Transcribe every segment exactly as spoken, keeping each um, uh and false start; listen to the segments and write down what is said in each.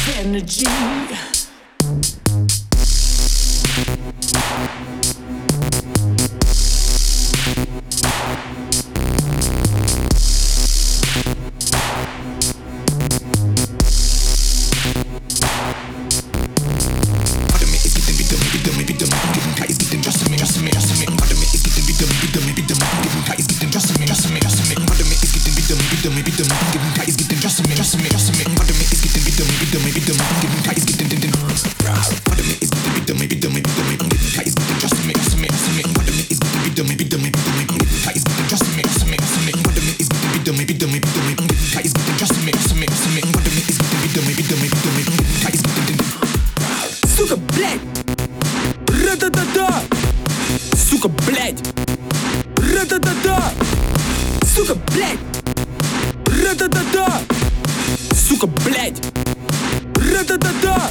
energy. Сука, блядь! Ра-да-да-да! Сука, блядь! Ра-да-да-да! Сука, блядь! Ра-да-да-да! Сука, блядь! Ра-да-да-да!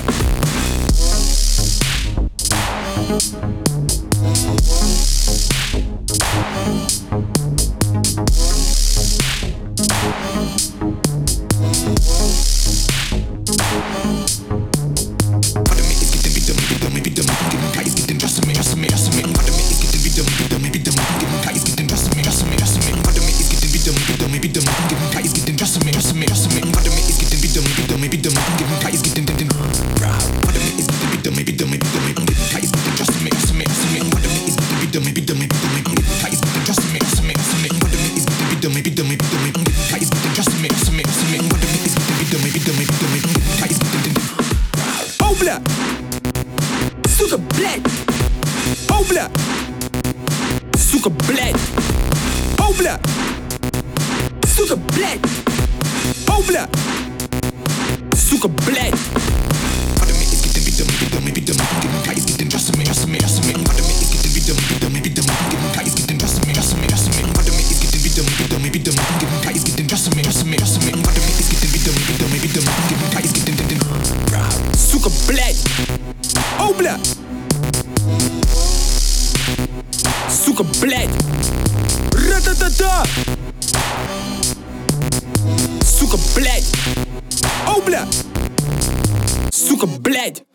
Оу, бля! Сука, блядь! Оу, бля! Сука, блядь! Оу, бля! Сука, блядь! Оу, бля! Сука, блядь! Сука, блядь! Оу, бля! Сука, блядь! Ра-та-та-та! Сука, блядь! Оу, бля! Сука, блядь!